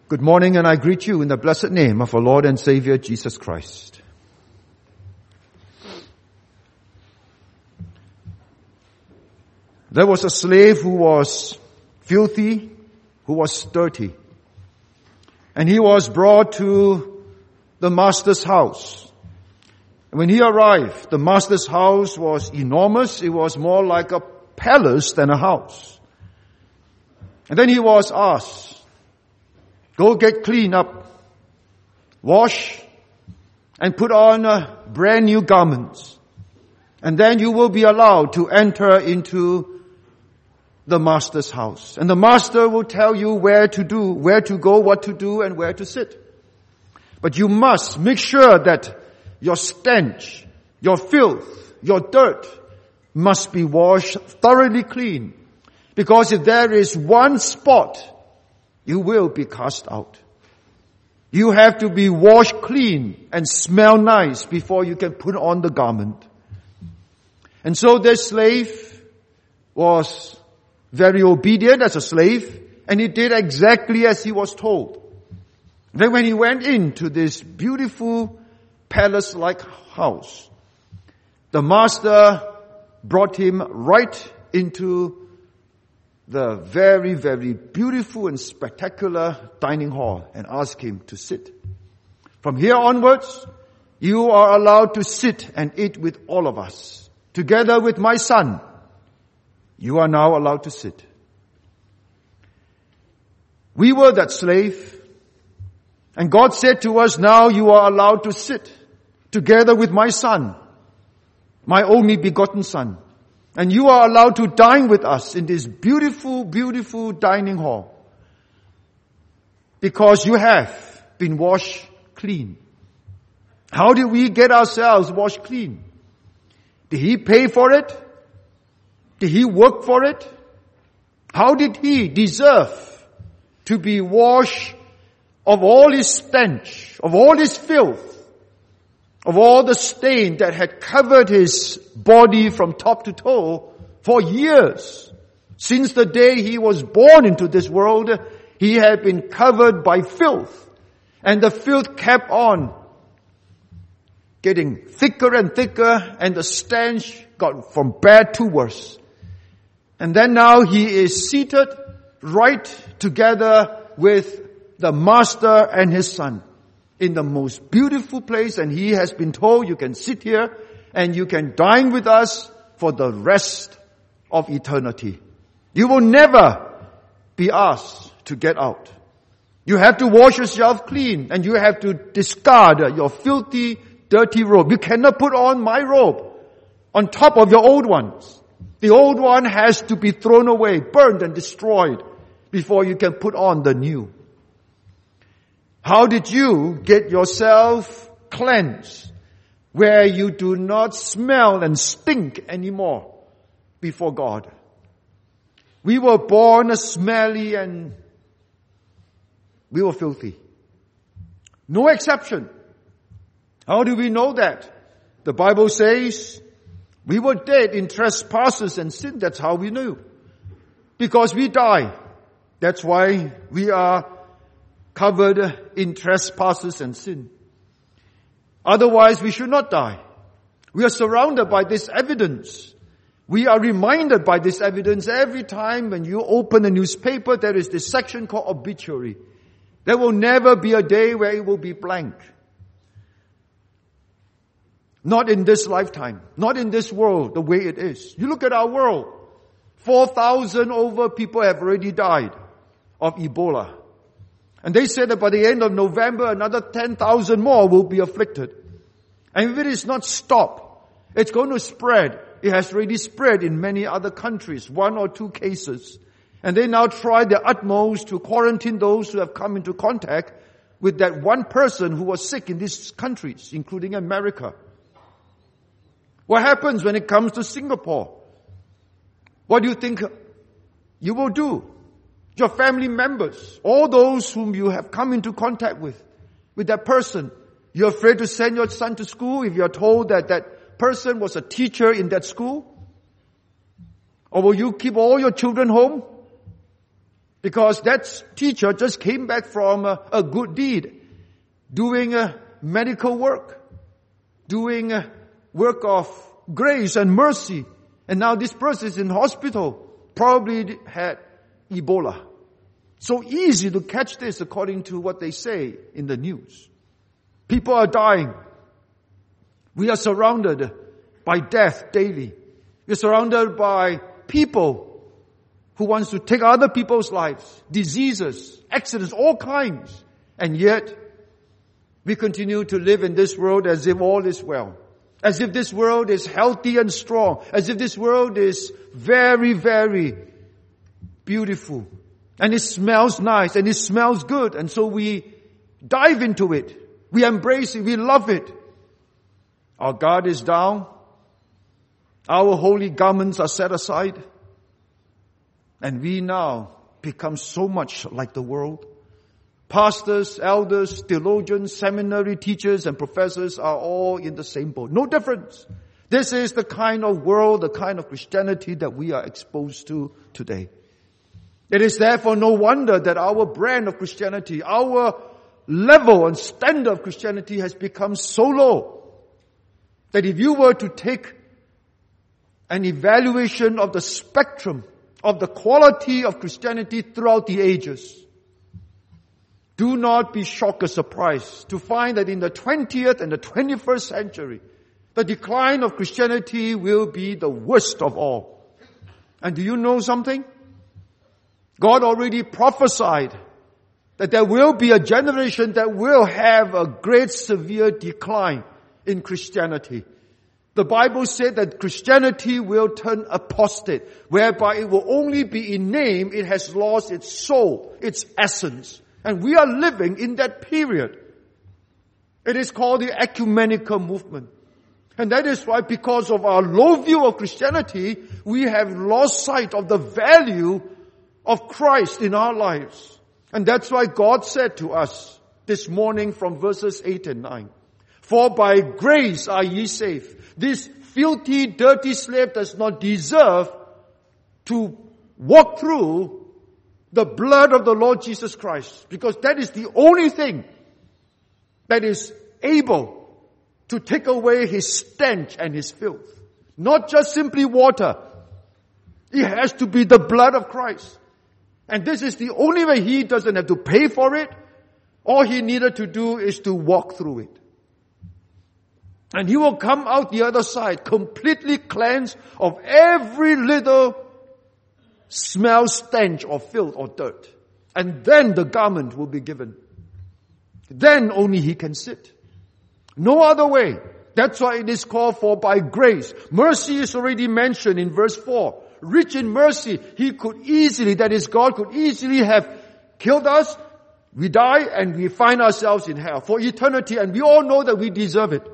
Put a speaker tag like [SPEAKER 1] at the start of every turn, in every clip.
[SPEAKER 1] Good morning, and I greet you in the blessed name of our Lord and Savior, Jesus Christ. There was a slave who was filthy, who was dirty. And he was brought to the master's house. And when he arrived, the master's house was enormous. It was more like a palace than a house. And then he was asked, go get cleaned up, wash, and put on brand new garments. And then you will be allowed to enter into the master's house. And the master will tell you where to go, what to do, and where to sit. But you must make sure that your stench, your filth, your dirt must be washed thoroughly clean. Because if there is one spot, you will be cast out. You have to be washed clean and smell nice before you can put on the garment. And so this slave was very obedient as a slave, and he did exactly as he was told. Then when he went into this beautiful palace-like house, the master brought him right into the very, very beautiful and spectacular dining hall and asked him to sit. From here onwards, you are allowed to sit and eat with all of us. Together with my son, you are now allowed to sit. We were that slave, and God said to us, now you are allowed to sit together with my son, my only begotten son. And you are allowed to dine with us in this beautiful, beautiful dining hall. Because you have been washed clean. How did we get ourselves washed clean? Did he pay for it? Did he work for it? How did he deserve to be washed of all his stench, of all his filth, of all the stain that had covered his body from top to toe for years? Since the day he was born into this world, he had been covered by filth. And the filth kept on getting thicker and thicker, and the stench got from bad to worse. And then now he is seated right together with the master and his son in the most beautiful place, and he has been told, you can sit here and you can dine with us for the rest of eternity. You will never be asked to get out. You have to wash yourself clean, and you have to discard your filthy, dirty robe. You cannot put on my robe on top of your old ones. The old one has to be thrown away, burned and destroyed before you can put on the new. How did you get yourself cleansed where you do not smell and stink anymore before God? We were born smelly and we were filthy. No exception. How do we know that? The Bible says we were dead in trespasses and sin. That's how we knew. Because we die. That's why we are covered in trespasses and sin. Otherwise, we should not die. We are surrounded by this evidence. We are reminded by this evidence every time when you open a newspaper. There is this section called obituary. There will never be a day where it will be blank. Not in this lifetime. Not in this world the way it is. You look at our world. 4,000 over people have already died of Ebola. And they said that by the end of November, another 10,000 more will be afflicted. And if it is not stopped, it's going to spread. It has already spread in many other countries, 1 or 2 cases. And they now try their utmost to quarantine those who have come into contact with that one person who was sick in these countries, including America. What happens when it comes to Singapore? What do you think you will do? Your family members, all those whom you have come into contact with that person. You're afraid to send your son to school if you're told that that person was a teacher in that school? Or will you keep all your children home? Because that teacher just came back from a good deed, doing medical work, doing work of grace and mercy. And now this person is in hospital, probably had Ebola. So easy to catch this according to what they say in the news. People are dying. We are surrounded by death daily. We are surrounded by people who wants to take other people's lives, diseases, accidents, all kinds. And yet, we continue to live in this world as if all is well. As if this world is healthy and strong. As if this world is very, very beautiful. And it smells nice and it smells good. And so we dive into it. We embrace it. We love it. Our guard is down. Our holy garments are set aside. And we now become so much like the world. Pastors, elders, theologians, seminary teachers, and professors are all in the same boat. No difference. This is the kind of world, the kind of Christianity that we are exposed to today. It is therefore no wonder that our brand of Christianity, our level and standard of Christianity has become so low that if you were to take an evaluation of the spectrum of the quality of Christianity throughout the ages, do not be shocked or surprised to find that in the 20th and the 21st century, the decline of Christianity will be the worst of all. And do you know something? God already prophesied that there will be a generation that will have a great severe decline in Christianity. The Bible said that Christianity will turn apostate, whereby it will only be in name, it has lost its soul, its essence. And we are living in that period. It is called the ecumenical movement. And that is why, because of our low view of Christianity, we have lost sight of the value of Christ in our lives. And that's why God said to us this morning from verses 8 and 9, "For by grace are ye saved." This filthy, dirty slave does not deserve to walk through the blood of the Lord Jesus Christ, because that is the only thing that is able to take away his stench and his filth. Not just simply water. It has to be the blood of Christ. And this is the only way. He doesn't have to pay for it. All he needed to do is to walk through it. And he will come out the other side completely cleansed of every little smell, stench, or filth, or dirt. And then the garment will be given. Then only he can sit. No other way. That's why it is called for by grace. Mercy is already mentioned in verse 4. Rich in mercy, he could easily, that is God, could easily have killed us. We die and we find ourselves in hell for eternity, and we all know that we deserve it.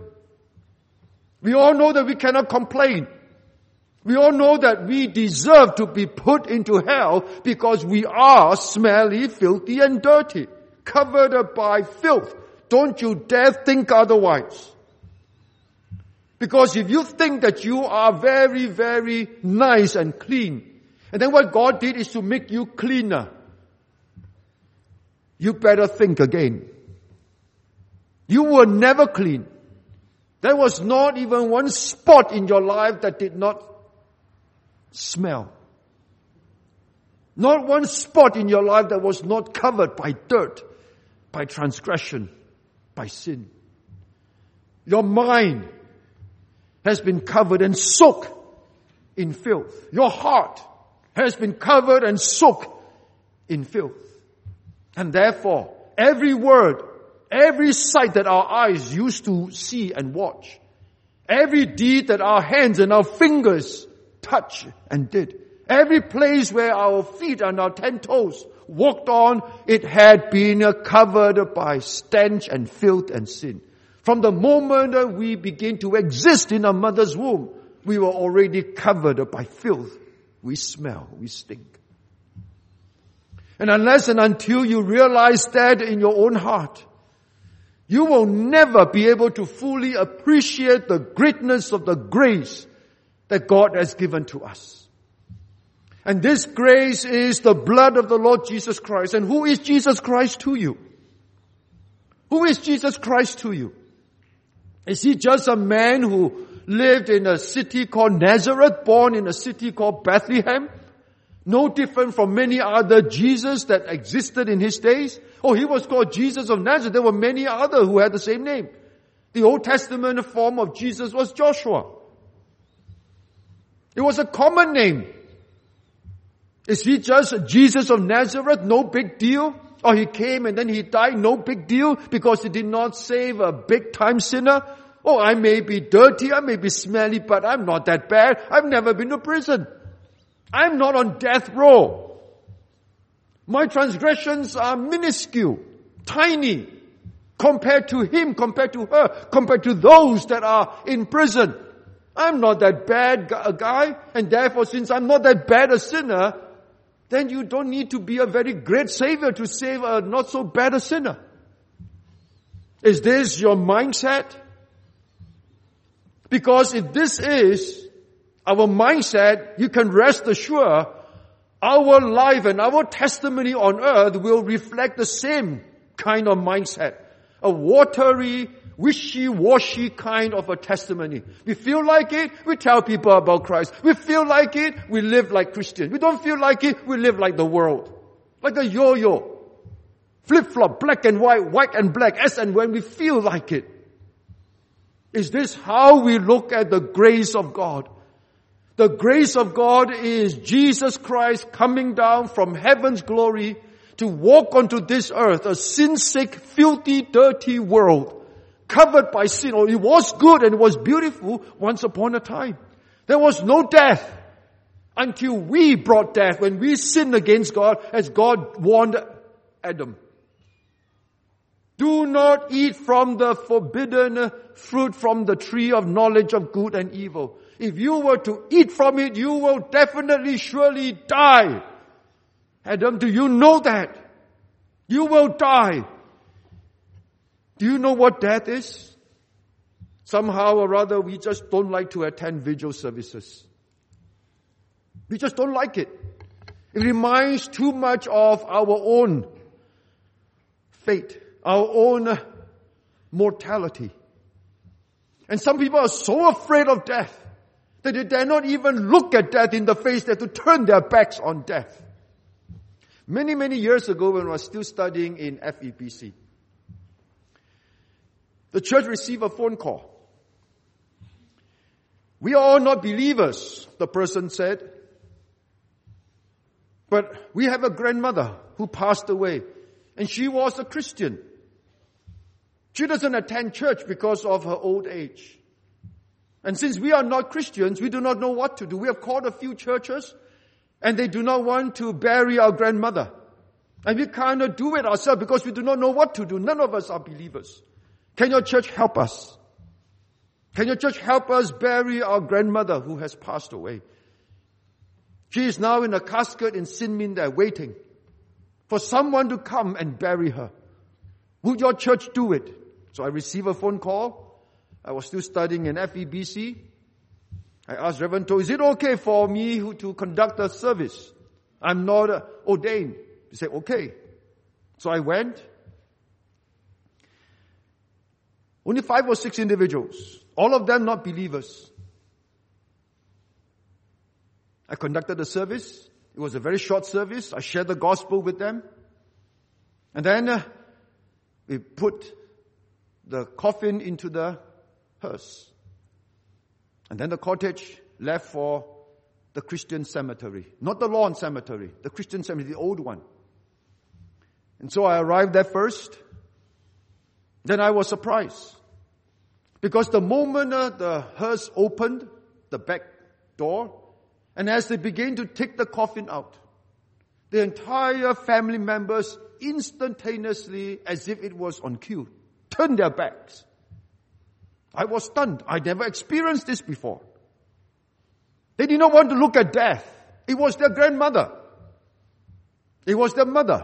[SPEAKER 1] We all know that we cannot complain. We all know that we deserve to be put into hell because we are smelly, filthy, and dirty, covered by filth. Don't you dare think otherwise. Because if you think that you are very, very nice and clean, and then what God did is to make you cleaner, you better think again. You were never clean. There was not even one spot in your life that did not smell. Not one spot in your life that was not covered by dirt, by transgression, by sin. Your mind has been covered and soaked in filth. Your heart has been covered and soaked in filth. And therefore, every word, every sight that our eyes used to see and watch, every deed that our hands and our fingers touched and did, every place where our feet and our 10 toes walked on, it had been covered by stench and filth and sin. From the moment we begin to exist in our mother's womb, we were already covered by filth. We smell, we stink. And unless and until you realize that in your own heart, you will never be able to fully appreciate the greatness of the grace that God has given to us. And this grace is the blood of the Lord Jesus Christ. And who is Jesus Christ to you? Who is Jesus Christ to you? Is he just a man who lived in a city called Nazareth, born in a city called Bethlehem? No different from many other Jesus that existed in his days. Oh, he was called Jesus of Nazareth. There were many other who had the same name. The Old Testament form of Jesus was Joshua. It was a common name. Is he just Jesus of Nazareth? No big deal. Or he came and then he died? No big deal because he did not save a big time sinner. Oh, I may be dirty, I may be smelly, but I'm not that bad. I've never been to prison. I'm not on death row. My transgressions are minuscule, tiny, compared to him, compared to her, compared to those that are in prison. I'm not that bad a guy, and therefore since I'm not that bad a sinner, then you don't need to be a very great savior to save a not so bad a sinner. Is this your mindset? Because if this is our mindset, you can rest assured our life and our testimony on earth will reflect the same kind of mindset. A watery, wishy-washy kind of a testimony. We feel like it, we tell people about Christ. We feel like it, we live like Christians. We don't feel like it, we live like the world. Like a yo-yo. Flip-flop, black and white and black, as and when we feel like it. Is this how we look at the grace of God? The grace of God is Jesus Christ coming down from heaven's glory to walk onto this earth, a sin-sick, filthy, dirty world, covered by sin. Oh, it was good and it was beautiful once upon a time. There was no death until we brought death when we sinned against God, as God warned Adam. Do not eat from the forbidden fruit from the tree of knowledge of good and evil. If you were to eat from it, you will definitely, surely die. Adam, do you know that? You will die. Do you know what death is? Somehow or other, we just don't like to attend vigil services. We just don't like it. It reminds too much of our own fate, our own mortality. And some people are so afraid of death that they dare not even look at death in the face. They have to turn their backs on death. Many, many years ago when I was still studying in FEBC, the church received a phone call. We are all not believers, the person said. But we have a grandmother who passed away, and she was a Christian. She doesn't attend church because of her old age. And since we are not Christians, we do not know what to do. We have called a few churches, and they do not want to bury our grandmother. And we cannot do it ourselves because we do not know what to do. None of us are believers. Can your church help us? Can your church help us bury our grandmother who has passed away? She is now in a casket in Sinmin waiting for someone to come and bury her. Would your church do it? So I received a phone call. I was still studying in FEBC. I asked Reverend To, is it okay for me to conduct a service? I'm not ordained. He said, okay. So I went. Only 5 or 6 individuals. All of them not believers. I conducted the service. It was a very short service. I shared the gospel with them. And then we put the coffin into the hearse. And then the cortege left for the Christian cemetery. Not the lawn cemetery, the Christian cemetery, the old one. And so I arrived there first. Then I was surprised. Because the moment the hearse opened, the back door, and as they began to take the coffin out, the entire family members instantaneously, as if it was on cue, turned their backs. I was stunned. I never experienced this before. They did not want to look at death. It was their grandmother. It was their mother.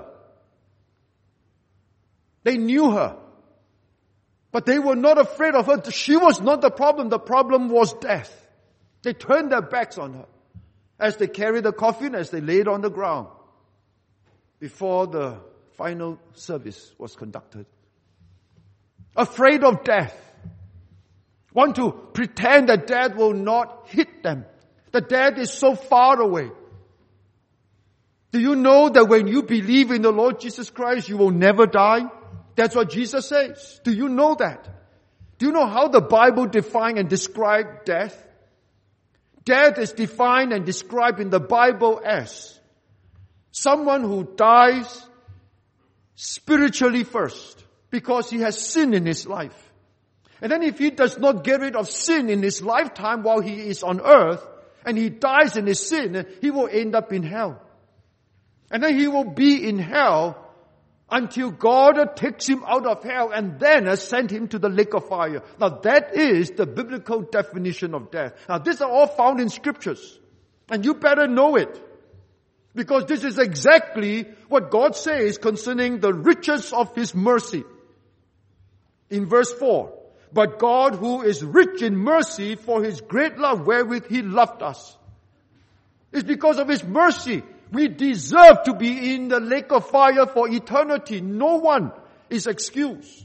[SPEAKER 1] They knew her. But they were not afraid of her. She was not the problem. The problem was death. They turned their backs on her. as they carried the coffin, as they laid on the ground before the final service was conducted. Afraid of death. Want to pretend that death will not hit them. That death is so far away. Do you know that when you believe in the Lord Jesus Christ, you will never die? That's what Jesus says. Do you know that? Do you know how the Bible defines and describes death? Death is defined and described in the Bible as someone who dies spiritually first because he has sin in his life. And then if he does not get rid of sin in his lifetime while he is on earth, and he dies in his sin, he will end up in hell. And then he will be in hell until God takes him out of hell and then send him to the lake of fire. Now that is the biblical definition of death. Now these are all found in scriptures. And you better know it. Because this is exactly what God says concerning the riches of His mercy. In verse 4, but God who is rich in mercy for His great love wherewith He loved us. It's because of His mercy. We deserve to be in the lake of fire for eternity. No one is excused.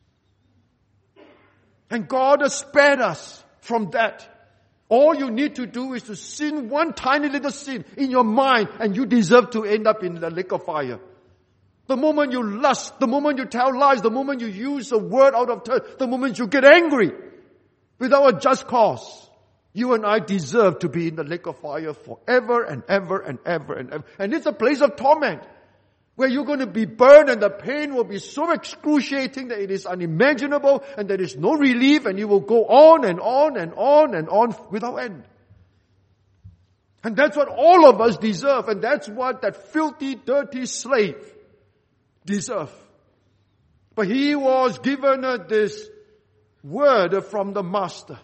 [SPEAKER 1] And God has spared us from that. All you need to do is to sin one tiny little sin in your mind and you deserve to end up in the lake of fire. The moment you lust, the moment you tell lies, the moment you use a word out of turn, the moment you get angry without a just cause, you and I deserve to be in the lake of fire forever and ever and ever and ever. And it's a place of torment where you're going to be burned and the pain will be so excruciating that it is unimaginable and there is no relief and you will go on and on and on and on without end. And that's what all of us deserve, and that's what that filthy, dirty slave deserve. But he was given this word from the master.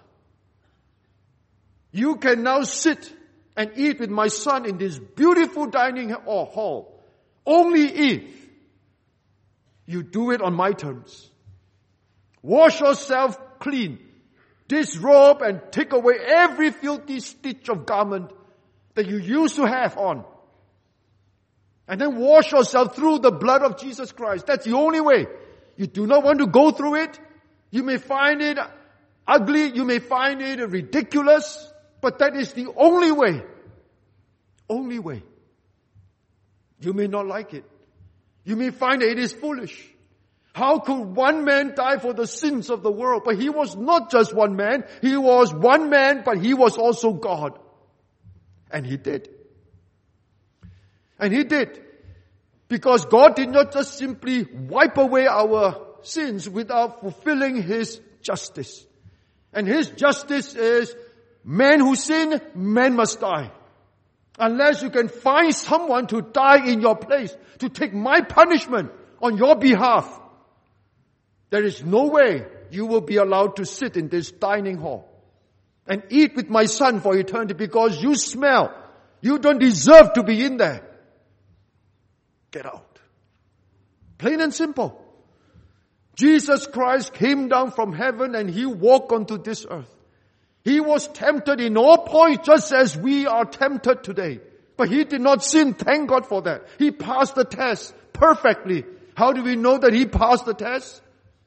[SPEAKER 1] You can now sit and eat with my son in this beautiful dining hall. Only if you do it on my terms. Wash yourself clean. Disrobe and take away every filthy stitch of garment that you used to have on. And then wash yourself through the blood of Jesus Christ. That's the only way. You do not want to go through it. You may find it ugly. You may find it ridiculous. But that is the only way. Only way. You may not like it. You may find that it is foolish. How could one man die for the sins of the world? But he was not just one man. He was one man, but he was also God. And he did. And he did. Because God did not just simply wipe away our sins without fulfilling His justice. And His justice is, man who sin, man must die. Unless you can find someone to die in your place, to take my punishment on your behalf, there is no way you will be allowed to sit in this dining hall and eat with my son for eternity because you smell. You don't deserve to be in there. Get out. Plain and simple. Jesus Christ came down from heaven and He walked onto this earth. He was tempted in all points just as we are tempted today. But He did not sin. Thank God for that. He passed the test perfectly. How do we know that He passed the test?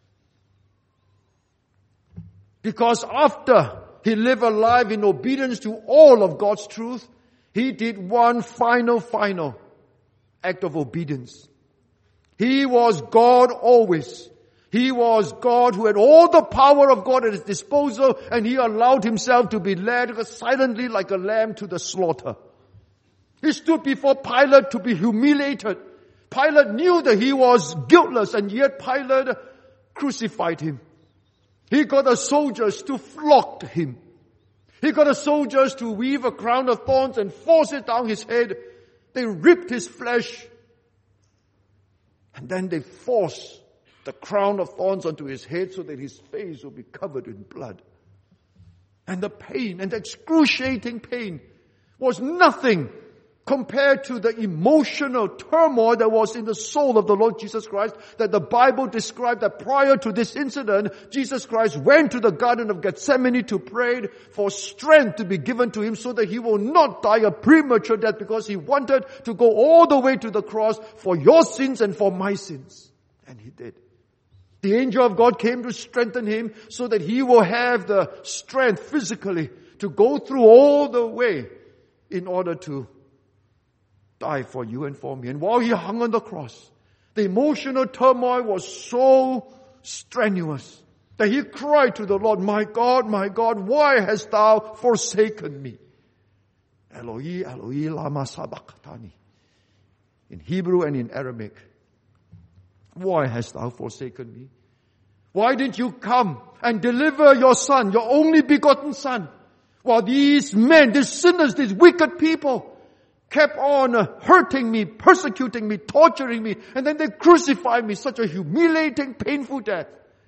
[SPEAKER 1] Because after He lived a life in obedience to all of God's truth, He did one final act of obedience. He was God always. He was God who had all the power of God at His disposal, and He allowed Himself to be led silently like a lamb to the slaughter. He stood before Pilate to be humiliated. Pilate knew that He was guiltless, and yet Pilate crucified Him. He got the soldiers to flog Him. He got the soldiers to weave a crown of thorns and force it down His head. They ripped His flesh. And then they forced the crown of thorns onto His head so that His face will be covered in blood. And the pain and the excruciating pain was nothing compared to the emotional turmoil that was in the soul of the Lord Jesus Christ, that the Bible described that prior to this incident, Jesus Christ went to the Garden of Gethsemane to pray for strength to be given to him so that he will not die a premature death, because he wanted to go all the way to the cross for your sins and for my sins. And he did. The angel of God came to strengthen him so that he will have the strength physically to go through all the way in order to die for you and for me. And while he hung on the cross, the emotional turmoil was so strenuous that he cried to the Lord, my God, why hast thou forsaken me? Eloi, Eloi, lama sabachthani. In Hebrew and in Aramaic. Why hast thou forsaken me? Why didn't you come and deliver your son, your only begotten son? While these men, these sinners, these wicked people kept on hurting me, persecuting me, torturing me, and then they crucified me, such a humiliating, painful death.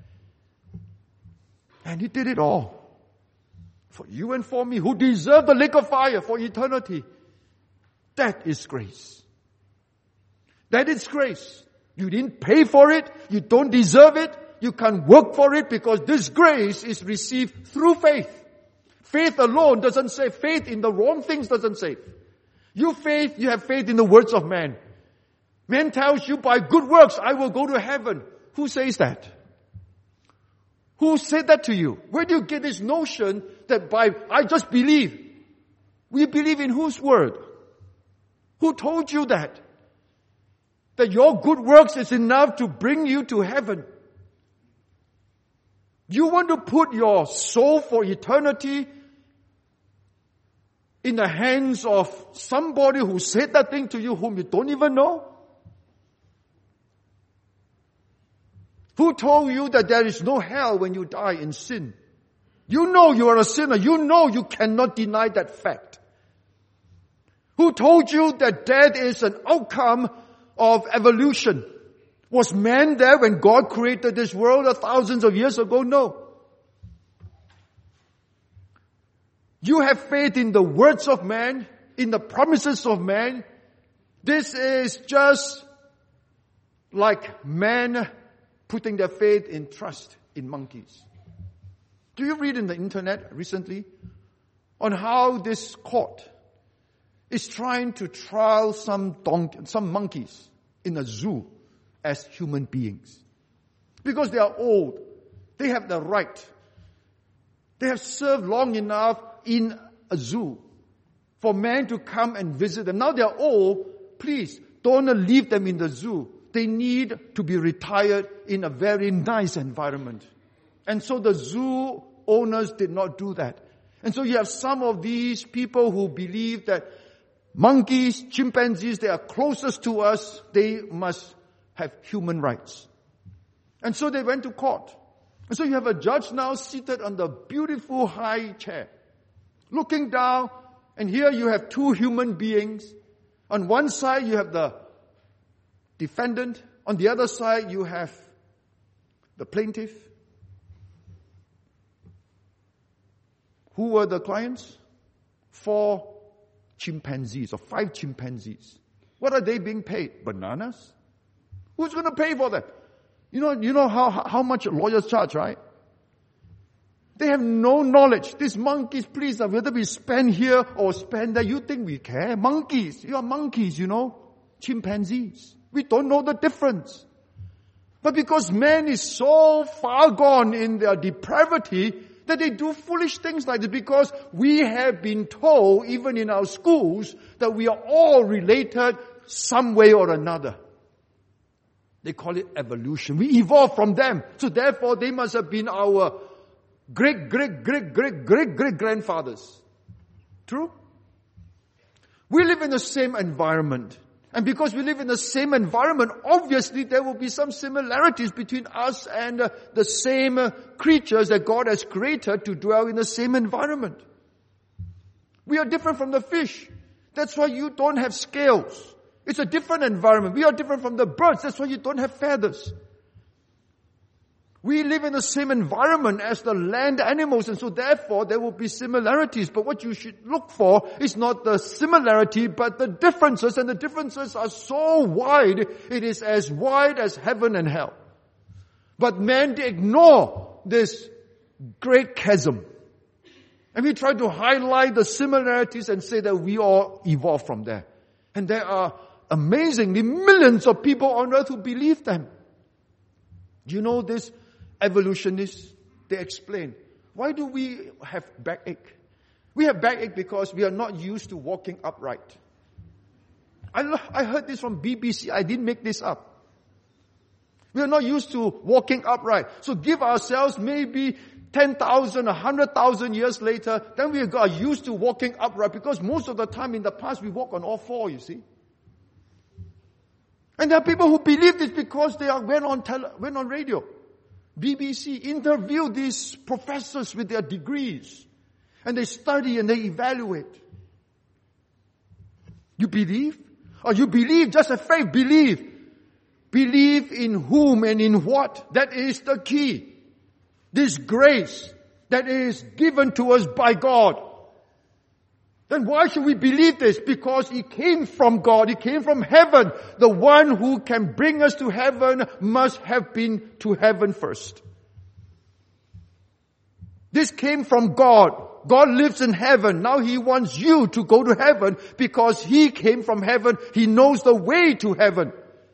[SPEAKER 1] And he did it all for you and for me, who deserve the lake of fire for eternity. That is grace. That is grace. You didn't pay for it. You don't deserve it. You can't work for it, because this grace is received through faith. Faith alone doesn't save. Faith in the wrong things doesn't save. You have faith in the words of man. Man tells you by good works, I will go to heaven. Who says that? Who said that to you? Where do you get this notion that I just believe? We believe in whose word? Who told you that? That your good works is enough to bring you to heaven. You want to put your soul for eternity in the hands of somebody who said that thing to you whom you don't even know? Who told you that there is no hell when you die in sin? You know you are a sinner. You know you cannot deny that fact. Who told you that death is an outcome of evolution? Was man there when God created this world thousands of years ago? No. You have faith in the words of man, in the promises of man. This is just like man putting their faith in trust in monkeys. Do you read in the internet recently on how this court is trying to trial some monkeys in a zoo as human beings? Because they are old. They have the right. They have served long enough in a zoo for man to come and visit them. Now they are old. Please don't leave them in the zoo. They need to be retired in a very nice environment. And so the zoo owners did not do that. And so you have some of these people who believe that monkeys, chimpanzees, they are closest to us. They must have human rights. And so they went to court. And so you have a judge now seated on the beautiful high chair, looking down, and here you have two human beings. On one side you have the defendant. On the other side you have the plaintiff. Who were the clients? 4 chimpanzees or 5 chimpanzees. What are they being paid? Bananas? Who's going to pay for that? You know how much lawyers charge, right? They have no knowledge. These monkeys, please, whether we spend here or spend there, you think we care? Monkeys. You are monkeys, chimpanzees. We don't know the difference. But because man is so far gone in their depravity that they do foolish things like this, because we have been told, even in our schools, that we are all related some way or another. They call it evolution. We evolved from them. So therefore, they must have been our great-great-great-great-great-great-grandfathers. True? We live in the same environment. And because we live in the same environment, obviously there will be some similarities between us and the same creatures that God has created to dwell in the same environment. We are different from the fish. That's why you don't have scales. It's a different environment. We are different from the birds. That's why you don't have feathers. We live in the same environment as the land animals, and so therefore there will be similarities. But what you should look for is not the similarity, but the differences. And the differences are so wide, it is as wide as heaven and hell. But men ignore this great chasm. And we try to highlight the similarities and say that we all evolved from there. And there are amazingly millions of people on earth who believe them. Do you know this? Evolutionists, they explain, why do we have backache? We have backache because we are not used to walking upright. I heard this from BBC. I didn't make this up. We are not used to walking upright. So give ourselves maybe 10,000, 100,000 years later, then we are used to walking upright, because most of the time in the past we walk on all four, you see. And there are people who believe this because they went on radio. BBC interviewed these professors with their degrees. And they study and they evaluate. You believe? Or you believe, just a faith, believe. Believe in whom and in what? That is the key. This grace that is given to us by God. Then why should we believe this? Because it came from God. It came from heaven. The one who can bring us to heaven must have been to heaven first. This came from God. God lives in heaven. Now He wants you to go to heaven because He came from heaven. He knows the way to heaven.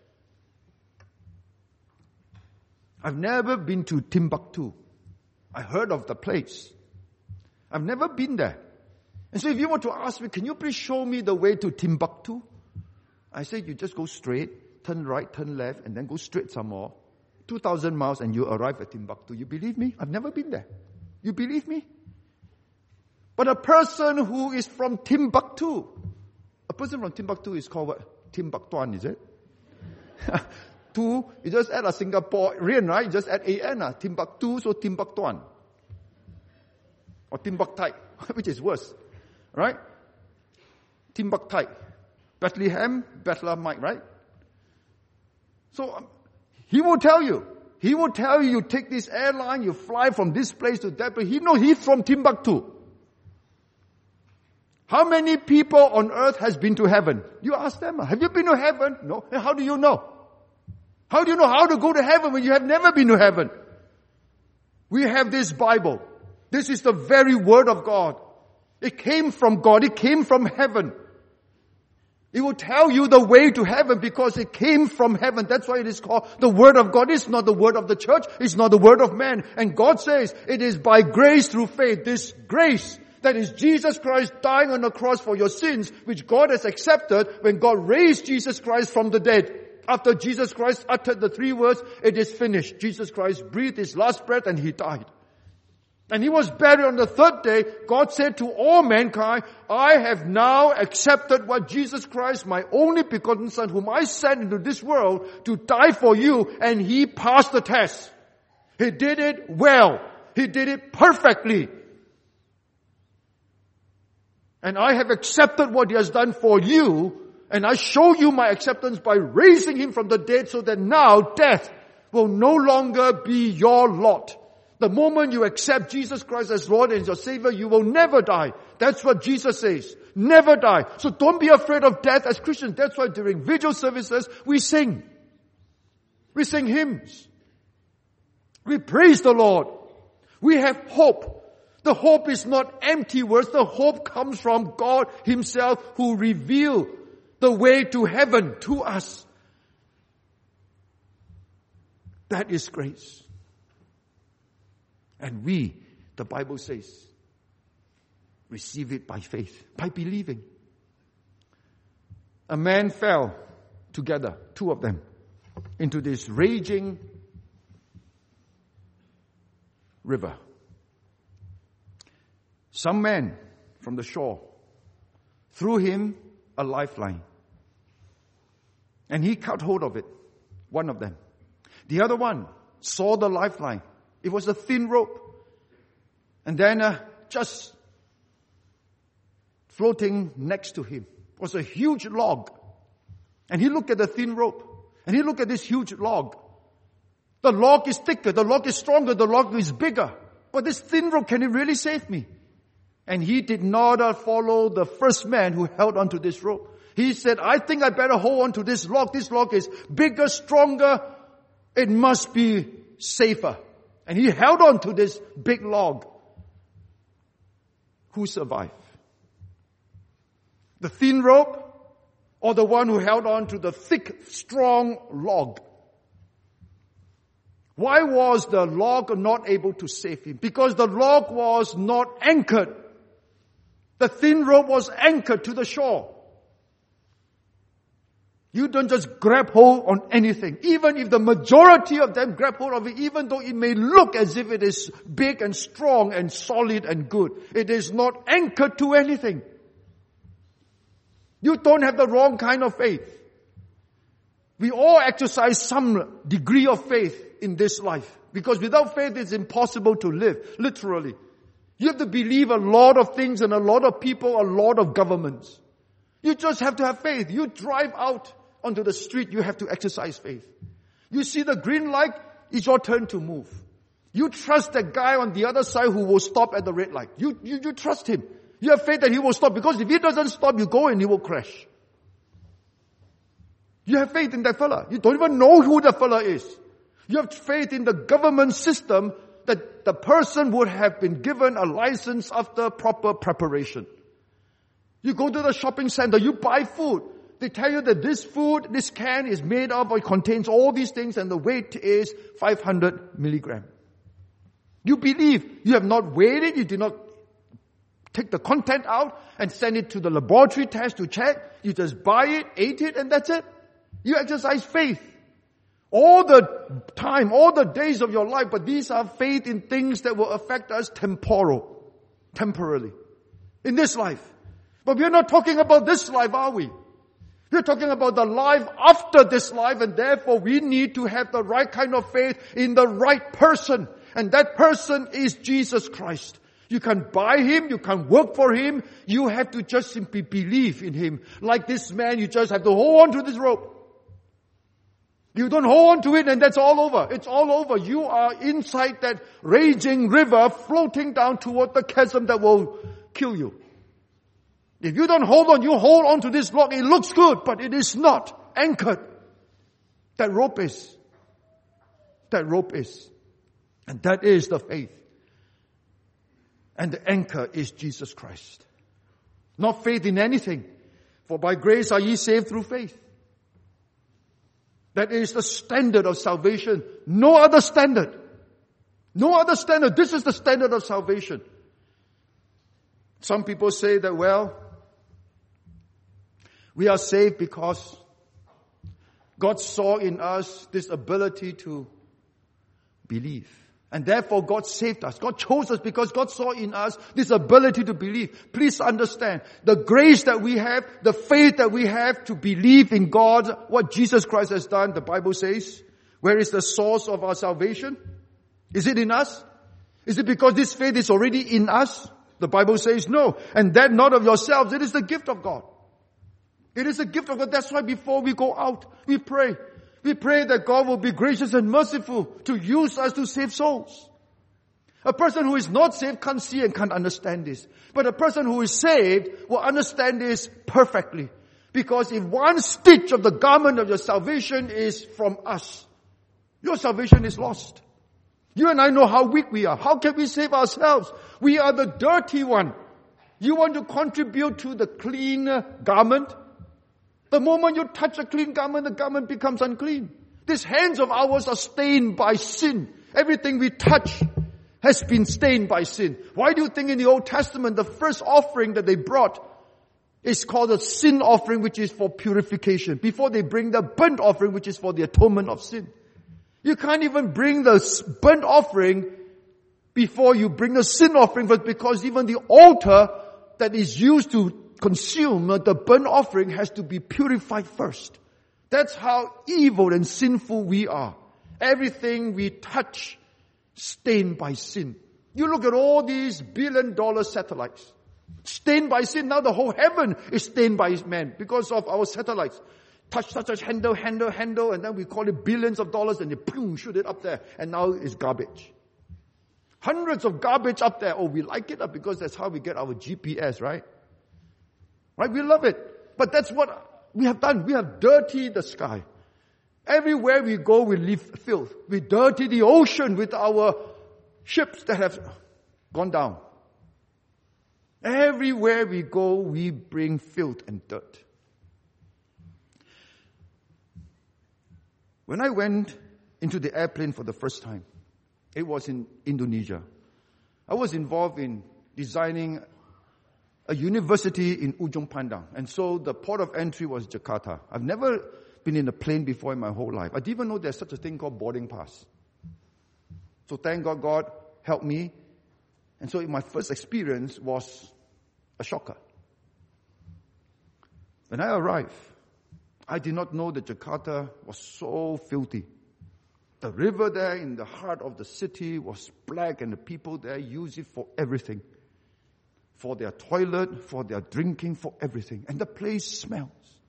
[SPEAKER 1] I've never been to Timbuktu. I heard of the place. I've never been there. And so if you want to ask me, can you please show me the way to Timbuktu? I say, you just go straight, turn right, turn left, and then go straight some more. 2,000 miles and you arrive at Timbuktu. You believe me? I've never been there. You believe me? But a person who is from Timbuktu, a person from Timbuktu is called what? Timbuktuan, is it? Tu, you just add a Singaporean, right? You just add AN, Timbuktu, so Timbuktuan. Or Timbuktai, which is worse. Right? Timbuktai. Bethlehem, Bethlehemite, right? So, he will tell you. He will tell you take this airline, you fly from this place to that place. He's from Timbuktu. How many people on earth has been to heaven? You ask them, have you been to heaven? No. And how do you know? How do you know how to go to heaven when you have never been to heaven? We have this Bible. This is the very Word of God. It came from God. It came from heaven. It will tell you the way to heaven because it came from heaven. That's why it is called the Word of God. It's not the word of the church. It's not the word of man. And God says it is by grace through faith. This grace that is Jesus Christ dying on the cross for your sins, which God has accepted when God raised Jesus Christ from the dead. After Jesus Christ uttered the 3 words, it is finished. Jesus Christ breathed His last breath and He died. And He was buried on the 3rd day. God said to all mankind, I have now accepted what Jesus Christ, my only begotten Son, whom I sent into this world to die for you, and He passed the test. He did it well. He did it perfectly. And I have accepted what He has done for you, and I show you my acceptance by raising Him from the dead so that now death will no longer be your lot. The moment you accept Jesus Christ as Lord and your Savior, you will never die. That's what Jesus says. Never die. So don't be afraid of death as Christians. That's why during vigil services, we sing. We sing hymns. We praise the Lord. We have hope. The hope is not empty words. The hope comes from God Himself who revealed the way to heaven to us. That is grace. And we, the Bible says, receive it by faith, by believing. A man fell together, 2 of them, into this raging river. Some man from the shore threw him a lifeline. And he cut hold of it, one of them. The other one saw the lifeline. It was a thin rope. And then just floating next to him was a huge log. And he looked at the thin rope. And he looked at this huge log. The log is thicker, the log is stronger, the log is bigger. But this thin rope, can it really save me? And he did not follow the first man who held onto this rope. He said, I think I better hold on to this log. This log is bigger, stronger. It must be safer. And he held on to this big log. Who survived? The thin rope or the one who held on to the thick, strong log? Why was the log not able to save him? Because the log was not anchored. The thin rope was anchored to the shore. You don't just grab hold on anything. Even if the majority of them grab hold of it, even though it may look as if it is big and strong and solid and good, it is not anchored to anything. You don't have the wrong kind of faith. We all exercise some degree of faith in this life. Because without faith, it's impossible to live, literally. You have to believe a lot of things and a lot of people, a lot of governments. You just have to have faith. You drive out onto the street, you have to exercise faith. You see the green light, it's your turn to move. You trust that guy on the other side who will stop at the red light. You trust him. You have faith that he will stop, because if he doesn't stop, you go and he will crash. You have faith in that fella. You don't even know who the fella is. You have faith in the government system that the person would have been given a license after proper preparation. You go to the shopping center, you buy food. They tell you that this food, this can is made up or it contains all these things and the weight is 500 milligram. You believe. You have not weighed it. You did not take the content out and send it to the laboratory test to check. You just buy it, ate it, and that's it. You exercise faith all the time, all the days of your life, but these are faith in things that will affect us temporarily, in this life. But we are not talking about this life, are we? We're talking about the life after this life, and therefore we need to have the right kind of faith in the right person. And that person is Jesus Christ. You can buy him, you can work for him, you have to just simply believe in him. Like this man, you just have to hold on to this rope. You don't hold on to it and that's all over. It's all over. You are inside that raging river floating down toward the chasm that will kill you. If you don't hold on, you hold on to this log. It looks good, but it is not anchored. That rope is. That rope is. And that is the faith. And the anchor is Jesus Christ. Not faith in anything. For by grace are ye saved through faith. That is the standard of salvation. No other standard. No other standard. This is the standard of salvation. Some people say that, well, we are saved because God saw in us this ability to believe. And therefore God saved us. God chose us because God saw in us this ability to believe. Please understand, the grace that we have, the faith that we have to believe in God, what Jesus Christ has done, the Bible says, where is the source of our salvation? Is it in us? Is it because this faith is already in us? The Bible says no. And that not of yourselves, it is the gift of God. It is a gift of God. That's why before we go out, we pray. We pray that God will be gracious and merciful to use us to save souls. A person who is not saved can't see and can't understand this. But a person who is saved will understand this perfectly. Because if one stitch of the garment of your salvation is from us, your salvation is lost. You and I know how weak we are. How can we save ourselves? We are the dirty one. You want to contribute to the clean garment? The moment you touch a clean garment, the garment becomes unclean. These hands of ours are stained by sin. Everything we touch has been stained by sin. Why do you think in the Old Testament the first offering that they brought is called a sin offering, which is for purification, before they bring the burnt offering, which is for the atonement of sin? You can't even bring the burnt offering before you bring the sin offering, because even the altar that is used to consume the burnt offering has to be purified first. That's how evil and sinful we are. Everything we touch stained by sin. You look at all these billion-dollar satellites. Stained by sin. Now the whole heaven is stained by man because of our satellites. touch, handle, and then we call it billions of dollars, and they boom, shoot it up there, and now it's garbage. Hundreds of garbage up there. Oh, we like it because that's how we get our GPS, right? Right? We love it. But that's what we have done. We have dirtied the sky. Everywhere we go, we leave filth. We dirty the ocean with our ships that have gone down. Everywhere we go, we bring filth and dirt. When I went into the airplane for the first time, it was in Indonesia. I was involved in designing a university in Ujung Pandang. And so the port of entry was Jakarta. I've never been in a plane before in my whole life. I didn't even know there's such a thing called boarding pass. So thank God, God helped me. And so my first experience was a shocker. When I arrived, I did not know that Jakarta was so filthy. The river there in the heart of the city was black, and the people there use it for everything. For their toilet, for their drinking, for everything. And the place smells.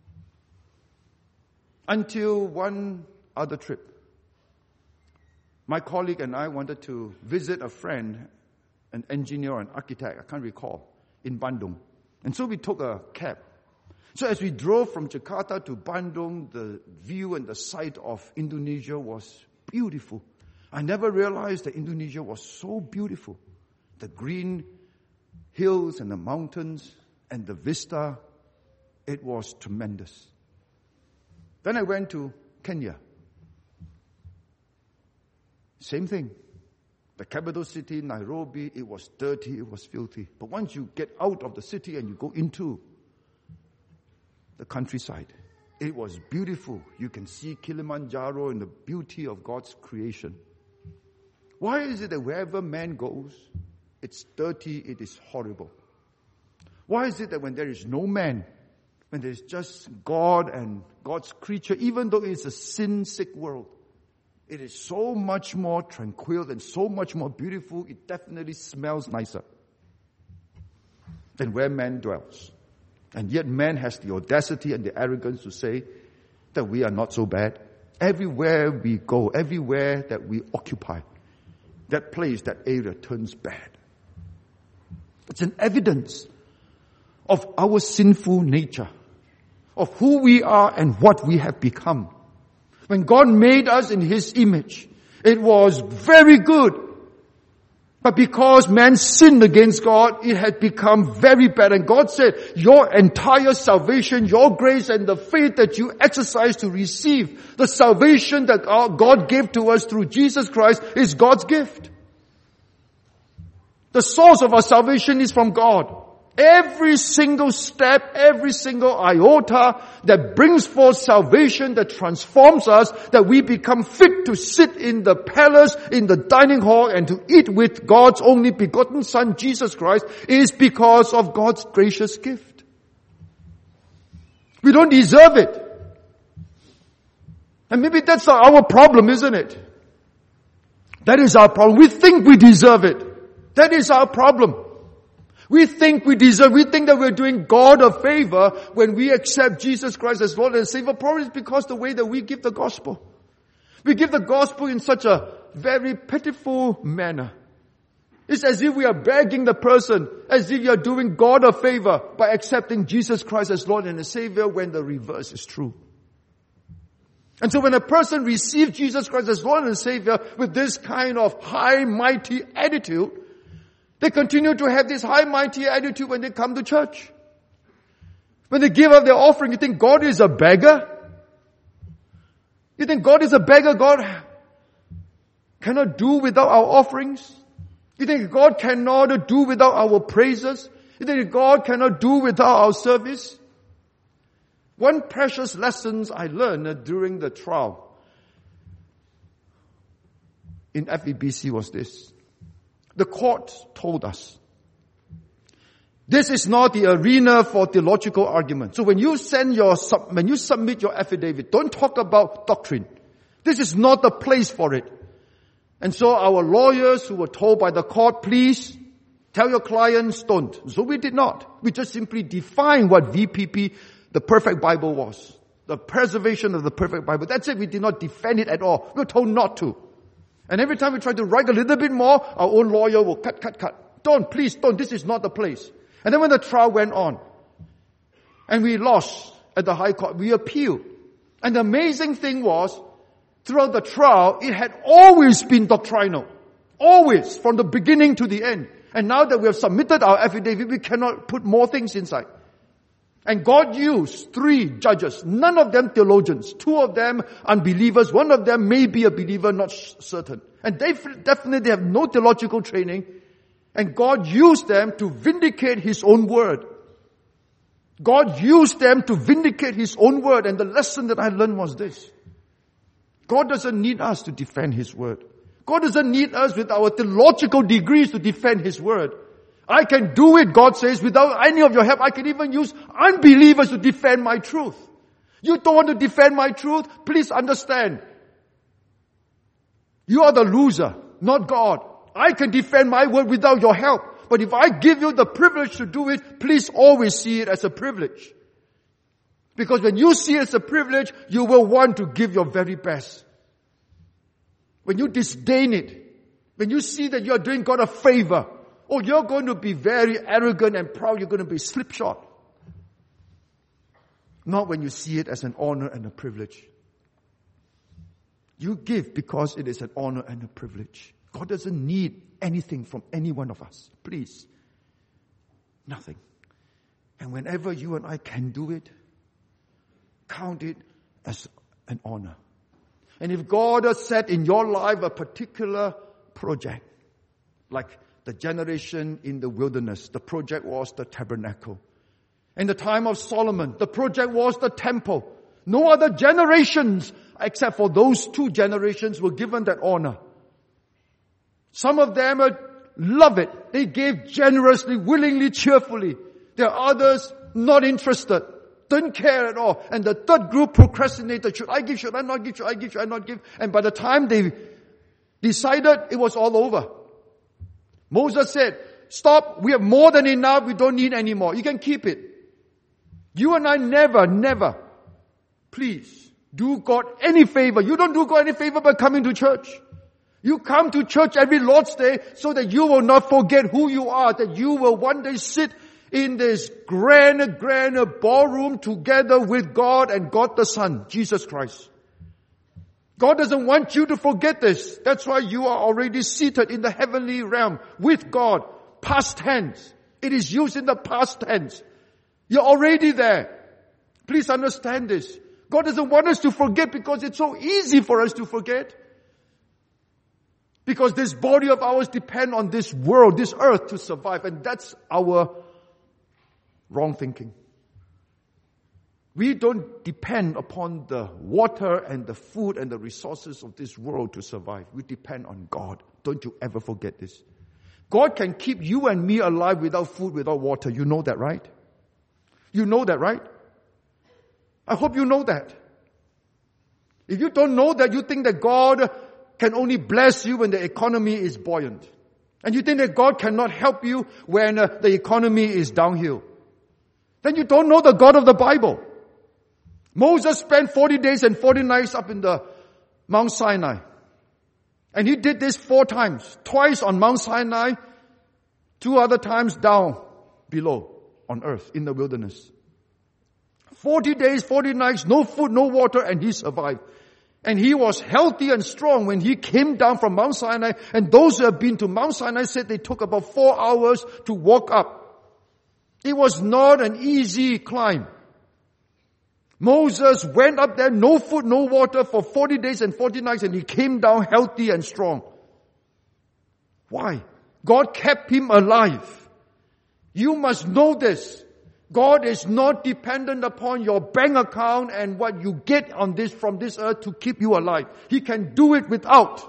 [SPEAKER 1] Until one other trip. My colleague and I wanted to visit a friend, an engineer or an architect, I can't recall, in Bandung. And so we took a cab. So as we drove from Jakarta to Bandung, the view and the sight of Indonesia was beautiful. I never realized that Indonesia was so beautiful. The green hills and the mountains and the vista, it was tremendous. Then I went to Kenya. Same thing. The capital city, Nairobi, it was dirty, it was filthy. But once you get out of the city and you go into the countryside, it was beautiful. You can see Kilimanjaro and the beauty of God's creation. Why is it that wherever man goes, it's dirty, it is horrible? Why is it that when there is no man, when there's just God and God's creature, even though it's a sin-sick world, it is so much more tranquil and so much more beautiful, it definitely smells nicer than where man dwells. And yet man has the audacity and the arrogance to say that we are not so bad. Everywhere we go, everywhere that we occupy, that place, that area turns bad. It's an evidence of our sinful nature, of who we are and what we have become. When God made us in His image, it was very good. But because man sinned against God, it had become very bad. And God said, your entire salvation, your grace and the faith that you exercise to receive the salvation that God gave to us through Jesus Christ is God's gift. The source of our salvation is from God. Every single step, every single iota that brings forth salvation, that transforms us, that we become fit to sit in the palace, in the dining hall, and to eat with God's only begotten Son, Jesus Christ, is because of God's gracious gift. We don't deserve it. And maybe that's our problem, isn't it? That is our problem. We think we deserve it. That is our problem. We think we that we're doing God a favor when we accept Jesus Christ as Lord and Savior. Probably it's because the way that we give the gospel. We give the gospel in such a very pitiful manner. It's as if we are begging the person, as if you are doing God a favor by accepting Jesus Christ as Lord and Savior, when the reverse is true. And so when a person receives Jesus Christ as Lord and Savior with this kind of high, mighty attitude, they continue to have this high, mighty attitude when they come to church. When they give up their offering, you think God is a beggar? You think God is a beggar? God cannot do without our offerings? You think God cannot do without our praises? You think God cannot do without our service? One precious lesson I learned during the trial in FEBC was this. The court told us, this is not the arena for theological argument. So when you submit your affidavit, don't talk about doctrine. This is not the place for it. And so our lawyers who were told by the court, please tell your clients don't. So we did not. We just simply defined what VPP, the Perfect Bible, was. The preservation of the perfect Bible. That's it. We did not defend it at all. We were told not to. And every time we try to write a little bit more, our own lawyer will cut. Don't, please don't. This is not the place. And then when the trial went on, and we lost at the High Court, we appealed. And the amazing thing was, throughout the trial, it had always been doctrinal. Always, from the beginning to the end. And now that we have submitted our affidavit, we cannot put more things inside. And God used 3 judges, none of them theologians, 2 of them unbelievers, 1 of them may be a believer, not certain. And they definitely have no theological training. And God used them to vindicate His own word. God used them to vindicate His own word. And the lesson that I learned was this. God doesn't need us to defend His word. God doesn't need us with our theological degrees to defend His word. I can do it, God says, without any of your help. I can even use unbelievers to defend my truth. You don't want to defend my truth? Please understand. You are the loser, not God. I can defend my word without your help. But if I give you the privilege to do it, please always see it as a privilege. Because when you see it as a privilege, you will want to give your very best. When you disdain it, when you see that you are doing God a favor, oh, you're going to be very arrogant and proud. You're going to be slipshod. Not when you see it as an honor and a privilege. You give because it is an honor and a privilege. God doesn't need anything from any one of us. Please. Nothing. And whenever you and I can do it, count it as an honor. And if God has set in your life a particular project, like the generation in the wilderness, the project was the tabernacle. In the time of Solomon, the project was the temple. No other generations except for those 2 generations were given that honor. Some of them love it. They gave generously, willingly, cheerfully. There are others not interested. Didn't care at all. And the third group procrastinated. Should I give? Should I not give? Should I give? Should I not give? And by the time they decided, it was all over. Moses said, stop. We have more than enough. We don't need any more. You can keep it. You and I never, please, do God any favor. You don't do God any favor by coming to church. You come to church every Lord's Day so that you will not forget who you are, that you will one day sit in this grand ballroom together with God and God the Son, Jesus Christ. God doesn't want you to forget this. That's why you are already seated in the heavenly realm with God. Past tense. It is used in the past tense. You're already there. Please understand this. God doesn't want us to forget because it's so easy for us to forget. Because this body of ours depends on this world, this earth to survive. And that's our wrong thinking. We don't depend upon the water and the food and the resources of this world to survive. We depend on God. Don't you ever forget this. God can keep you and me alive without food, without water. You know that, right? You know that, right? I hope you know that. If you don't know that, you think that God can only bless you when the economy is buoyant. And you think that God cannot help you when the economy is downhill. Then you don't know the God of the Bible. Moses spent 40 days and 40 nights up in the Mount Sinai. And he did this 4 times. Twice on Mount Sinai, 2 other times down below on earth in the wilderness. 40 days, 40 nights, no food, no water, and he survived. And he was healthy and strong when he came down from Mount Sinai. And those who have been to Mount Sinai said they took about 4 hours to walk up. It was not an easy climb. Moses went up there, no food, no water for 40 days and 40 nights, and he came down healthy and strong. Why? God kept him alive. You must know this. God is not dependent upon your bank account and what you get on this from this earth to keep you alive. He can do it without.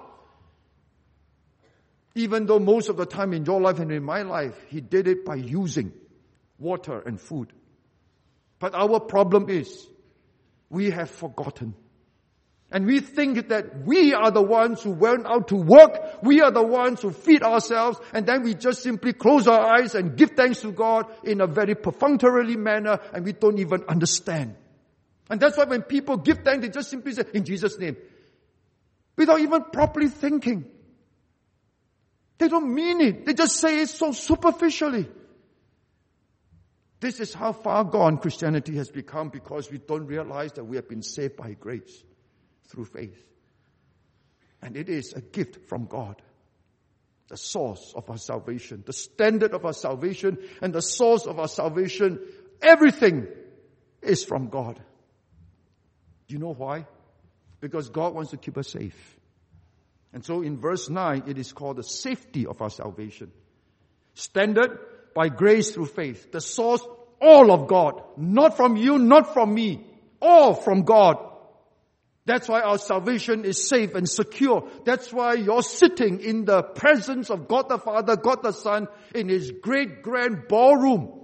[SPEAKER 1] Even though most of the time in your life and in my life, He did it by using water and food. But our problem is, we have forgotten. And we think that we are the ones who went out to work. We are the ones who feed ourselves. And then we just simply close our eyes and give thanks to God in a very perfunctorily manner. And we don't even understand And that's why when people give thanks, they just simply say, in Jesus' name, without even properly thinking. They don't mean it. They just say it so superficially. This is how far gone Christianity has become, because we don't realize that we have been saved by grace through faith. And it is a gift from God. The source of our salvation, the standard of our salvation, and the source of our salvation. Everything is from God. Do you know why? Because God wants to keep us safe. And so in verse 9, it is called the safety of our salvation. Standard by grace through faith. The source, all of God. Not from you, not from me. All from God. That's why our salvation is safe and secure. That's why you're sitting in the presence of God the Father, God the Son, in His great grand ballroom.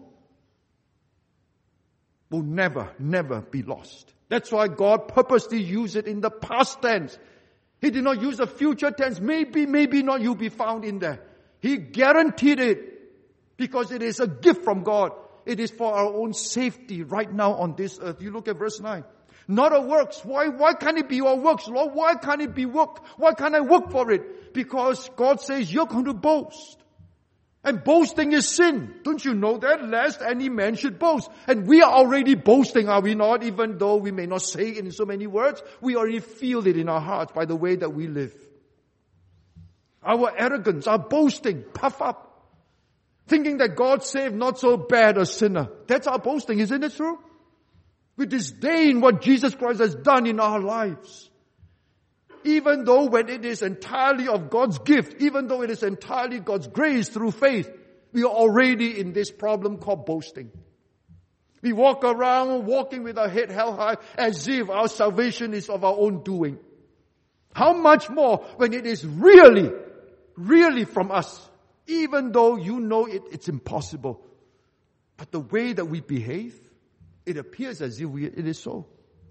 [SPEAKER 1] Will never, never be lost. That's why God purposely used it in the past tense. He did not use the future tense. Maybe, maybe not, you'll be found in there. He guaranteed it because it is a gift from God. It is for our own safety right now on this earth. You look at verse 9. Not of works. Why can't it be your works, Lord? Why can't it be work? Why can't I work for it? Because God says you're going to boast. And boasting is sin. Don't you know that? Lest any man should boast. And we are already boasting, are we not? Even though we may not say it in so many words, we already feel it in our hearts by the way that we live. Our arrogance, our boasting, puff up. Thinking that God saved not so bad a sinner. That's our boasting, isn't it true? We disdain what Jesus Christ has done in our lives. Even though when it is entirely of God's gift, even though it is entirely God's grace through faith, we are already in this problem called boasting. We walk around walking with our head held high as if our salvation is of our own doing. How much more when it is really, really from us, even though you know it's impossible. But the way that we behave, it appears as if it is so.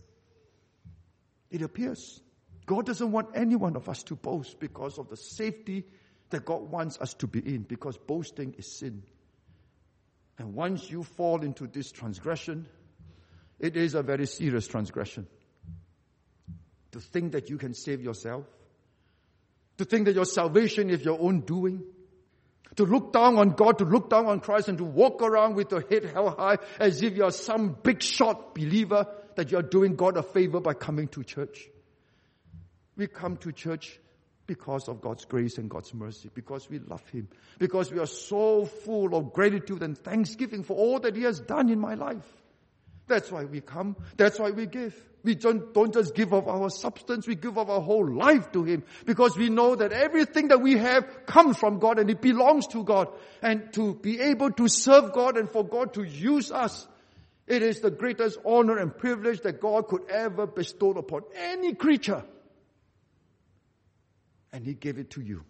[SPEAKER 1] It appears. God doesn't want any one of us to boast because of the safety that God wants us to be in, because boasting is sin. And once you fall into this transgression, it is a very serious transgression. To think that you can save yourself, to think that your salvation is your own doing, to look down on God, to look down on Christ, and to walk around with your head held high as if you're some big shot believer, that you're doing God a favor by coming to church. We come to church because of God's grace and God's mercy, because we love Him, because we are so full of gratitude and thanksgiving for all that He has done in my life. That's why we come. That's why we give. We don't just give of our substance, we give of our whole life to Him, because we know that everything that we have comes from God and it belongs to God. And to be able to serve God and for God to use us, it is the greatest honor and privilege that God could ever bestow upon any creature. And He gave it to you.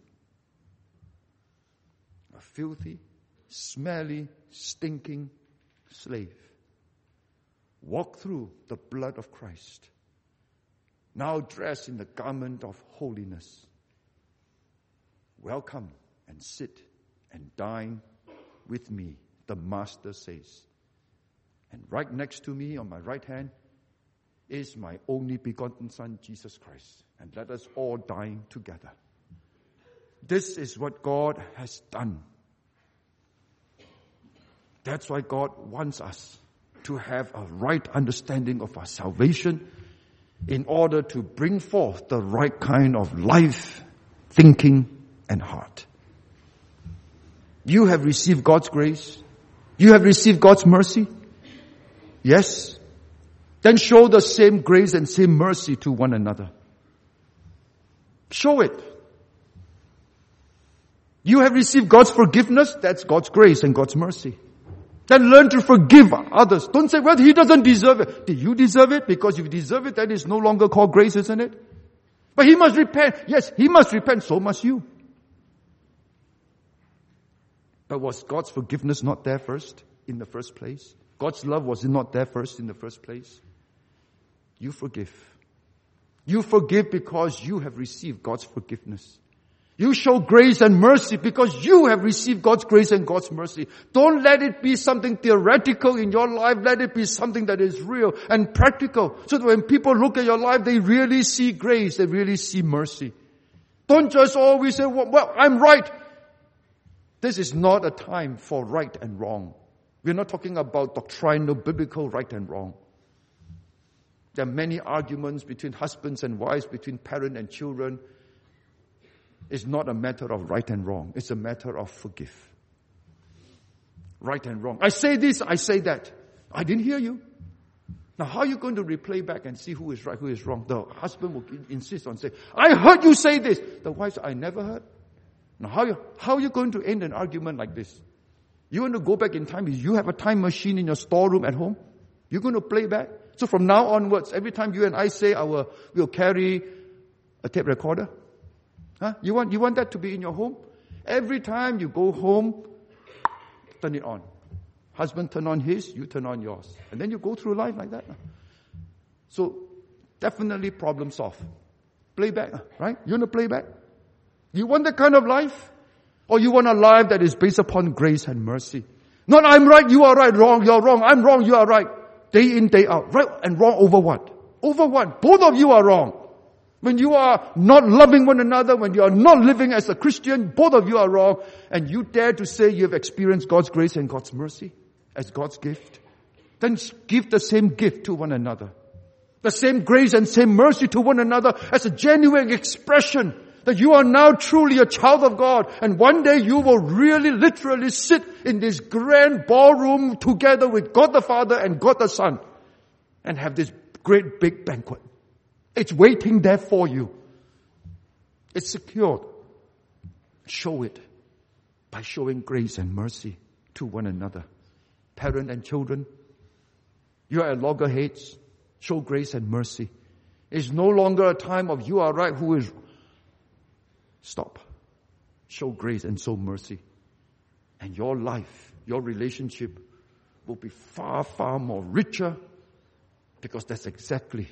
[SPEAKER 1] A filthy, smelly, stinking slave. Walk through the blood of Christ. Now dressed in the garment of holiness. Welcome and sit and dine with me, the Master says. And right next to me on my right hand is my only begotten Son, Jesus Christ. And let us all dine together. This is what God has done. That's why God wants us to have a right understanding of our salvation in order to bring forth the right kind of life, thinking, and heart. You have received God's grace. You have received God's mercy. Yes. Then show the same grace and same mercy to one another. Show it. You have received God's forgiveness. That's God's grace and God's mercy. Then learn to forgive others. Don't say, well, he doesn't deserve it. Do you deserve it? Because if you deserve it, then it's no longer called grace, isn't it? But he must repent. Yes, he must repent. So must you. But was God's forgiveness not there first in the first place? God's love was not there first in the first place? You forgive. You forgive because you have received God's forgiveness. You show grace and mercy because you have received God's grace and God's mercy. Don't let it be something theoretical in your life. Let it be something that is real and practical. So that when people look at your life, they really see grace. They really see mercy. Don't just always say, well, I'm right. This is not a time for right and wrong. We're not talking about doctrinal, biblical right and wrong. There are many arguments between husbands and wives, between parent and children. It's not a matter of right and wrong. It's a matter of forgive. Right and wrong. I say this, I say that. I didn't hear you. Now how are you going to replay back and see who is right, who is wrong? The husband will insist on saying, I heard you say this. The wife says, I never heard. Now how are you going to end an argument like this? You want to go back in time? You have a time machine in your storeroom at home? You're going to play back? So from now onwards, every time you and I say we'll carry a tape recorder. Huh? You want that to be in your home? Every time you go home, turn it on. Husband turn on his, you turn on yours. And then you go through life like that. So definitely problem solved. Play back, right? You want to play back? You want that kind of life? Or you want a life that is based upon grace and mercy? Not I'm right, you are right, wrong, you're wrong, I'm wrong, you are right. Day in, day out. Right and wrong over what? Over what? Both of you are wrong. When you are not loving one another, when you are not living as a Christian, both of you are wrong. And you dare to say you have experienced God's grace and God's mercy as God's gift. Then give the same gift to one another. The same grace and same mercy to one another as a genuine expression that you are now truly a child of God. And one day you will really literally sit in this grand ballroom together with God the Father and God the Son and have this great big banquet. It's waiting there for you. It's secured. Show it by showing grace and mercy to one another. Parent and children, you are at loggerheads. Show grace and mercy. It's no longer a time of you are right, who is. Stop. Show grace and show mercy. And your life, your relationship will be far, far more richer because that's exactly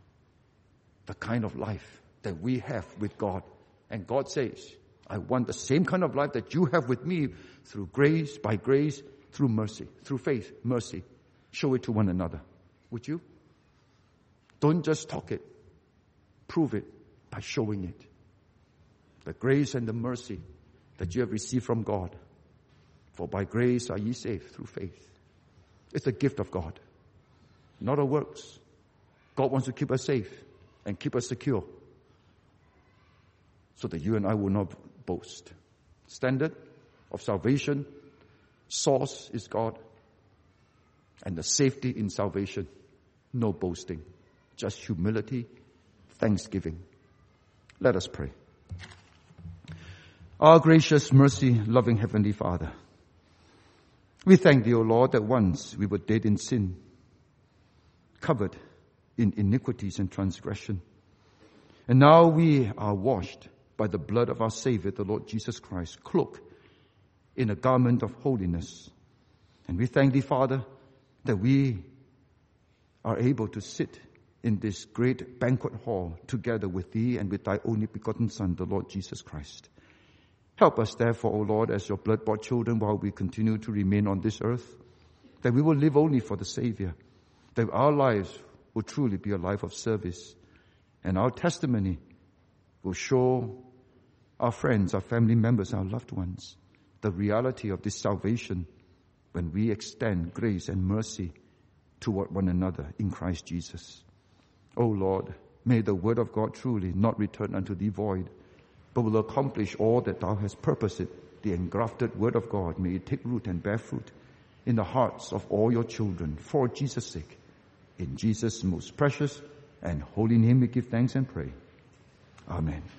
[SPEAKER 1] the kind of life that we have with God. And God says, I want the same kind of life that you have with me through grace, by grace, through mercy, through faith, mercy. Show it to one another. Would you? Don't just talk it. Prove it by showing it. The grace and the mercy that you have received from God. For by grace are ye saved through faith. It's a gift of God, not of works. God wants to keep us safe and keep us secure so that you and I will not boast. Standard of salvation, source is God, and the safety in salvation, no boasting, just humility, thanksgiving. Let us pray. Our gracious, mercy, loving Heavenly Father, we thank Thee, O Lord, that once we were dead in sin, covered in iniquities and transgression. And now we are washed by the blood of our Savior, the Lord Jesus Christ, cloaked in a garment of holiness. And we thank Thee, Father, that we are able to sit in this great banquet hall together with Thee and with Thy only begotten Son, the Lord Jesus Christ. Help us, therefore, O Lord, as Your blood-bought children, while we continue to remain on this earth, that we will live only for the Savior, that our lives will truly be a life of service, and our testimony will show our friends, our family members, our loved ones, the reality of this salvation when we extend grace and mercy toward one another in Christ Jesus. O Lord, may the word of God truly not return unto Thee void, but will accomplish all that Thou hast purposed. The engrafted word of God, may it take root and bear fruit in the hearts of all Your children, for Jesus' sake. In Jesus' most precious and holy name we give thanks and pray. Amen.